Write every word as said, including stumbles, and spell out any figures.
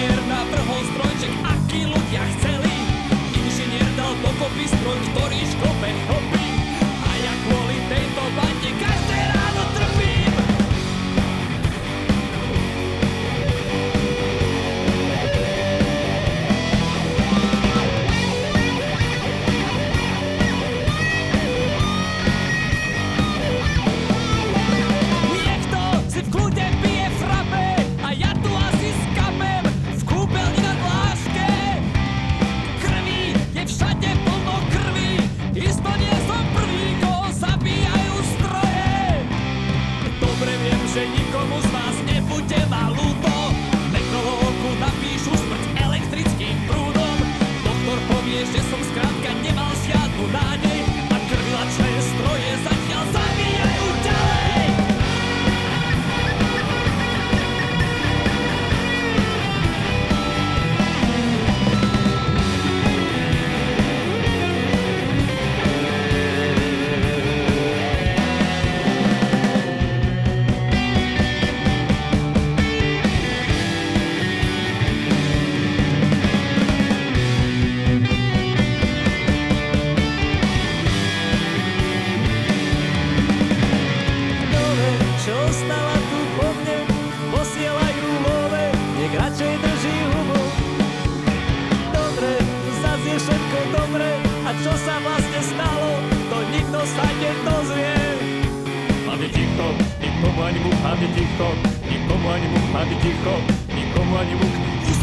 Inžinier navrhol strojček, aký ľudia chceli. Inžinier dal dokopy stroj, ktorý šklope chlpy. A ja kvôli tejto bande každé ráno trpím. Niekto si v kľude pije frappe a ja tu asi skapem v kúpeľni na dláške. Krví je všade plno krvi, isto nie som prvý, koho zabíjajú stroje. Dobre viem, že nikomu z vás nebude ma ľúto. V nekrológu napíšu smrť elektrickým prúdom. Doktor povie, že som skrátka nemal žiadnu nádej a krvilačné stroje zatiaľ zabíjajú ďalej. Dole, čo ostala tu po mne, posielajú love, nech radšej drží hubu. Dobre, zas je všetko dobre, a čo sa vlastne stalo, to nikto sa nedozvie. Hlavne ticho, nikomu ani muk, hlavne ticho, nikomu ani muk, hlavne ticho, nikomu ani muk.